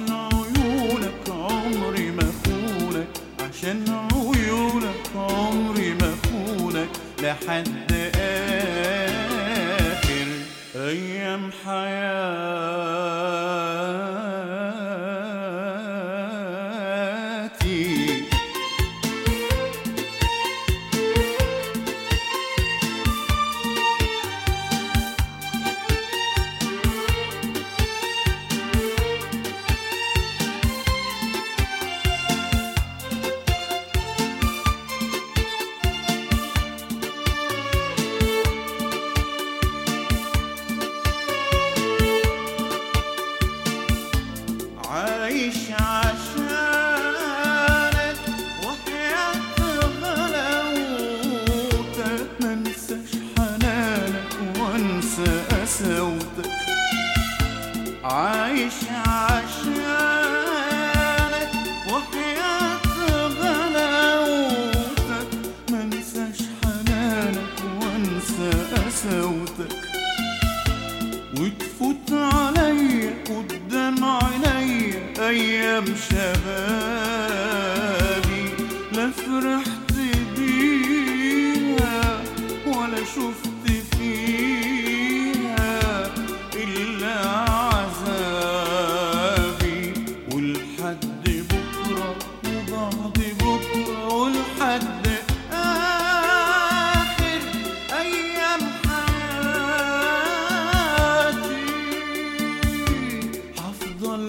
عيونك عمري ما خونك، عشان عيونك عمري ما خونك لحد آخر أيام حياتي. عايش عشانك وحياة غلاوتك، منساش حنانك وانسى قساوتك. عايش عشانك وحياة غلاوتك، منساش حنانك وانسى قساوتك. وتفوت عليا قدام عينيا أيام شبابي، لا فرحت بيها ولا شفت فيها إلا عذابي. ولحد بكرة وبعد بكرة ولحد آخر أيام حياتي هفضل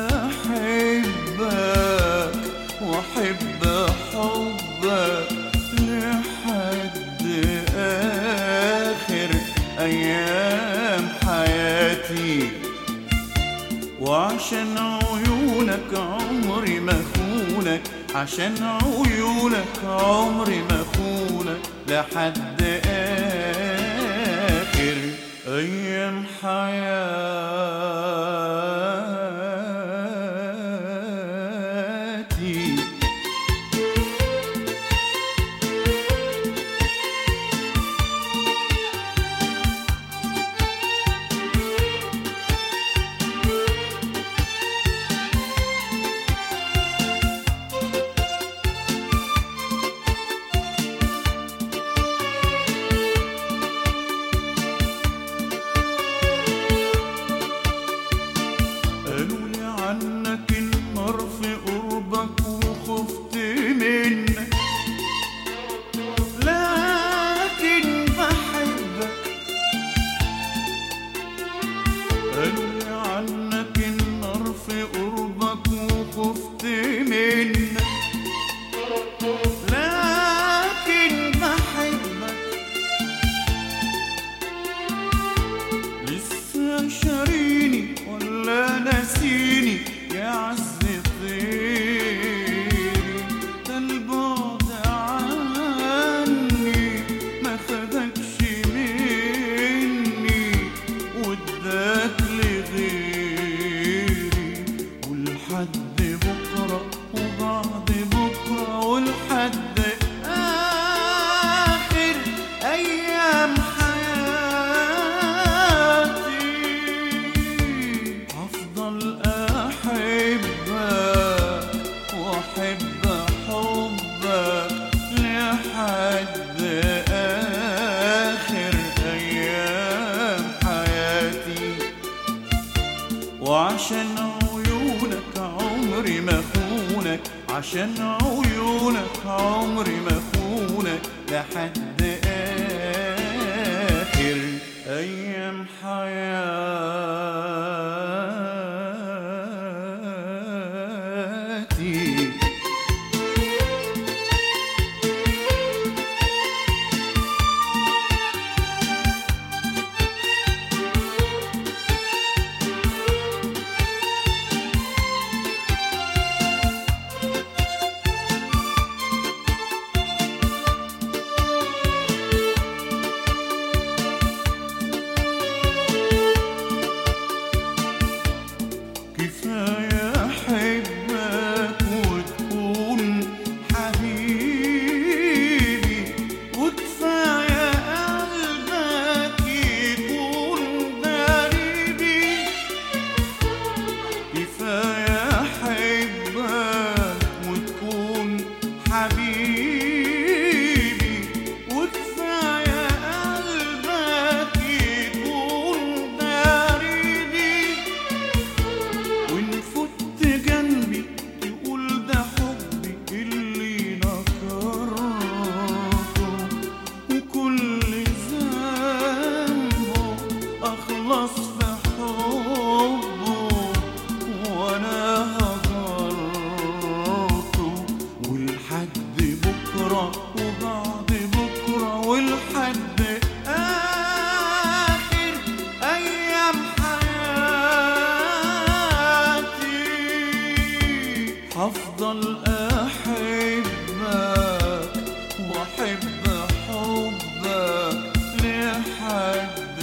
أحبك وأحب حبك لحد آخر أيام حياتي. وعشان عيونك عمري ما خونك، عشان عيونك عمري ما خونك لحد آخر أيام حياتي. قالولي عنك النار في قربك وخفت منك، لكن بحبك. قالولي عنك النار في قربك وخفت منك، لكن بحبك. لسه شاريني ولا ناسيني يا عز طيري، ده البعد عني ما خدكش مني واداك لغيري. ولحد بكرة وبعد بكرة ولحد آخر أيام حياتي هفضل أحبك وأحب حبك لحد آخر أيام حياتي. وعشان عيونك عمري ما خونك، عشان عيونك عمري ما خونك لحد آخر أيام حياتي. هفضل أحبك وأحب حبك لحد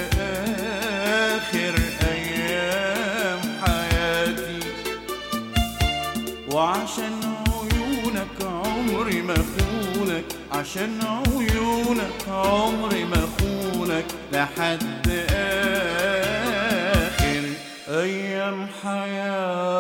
آخر أيام حياتي. وعشان عيونك عمري ما أخونك، عشان عيونك عمري ما أخونك لحد آخر أيام حياتي.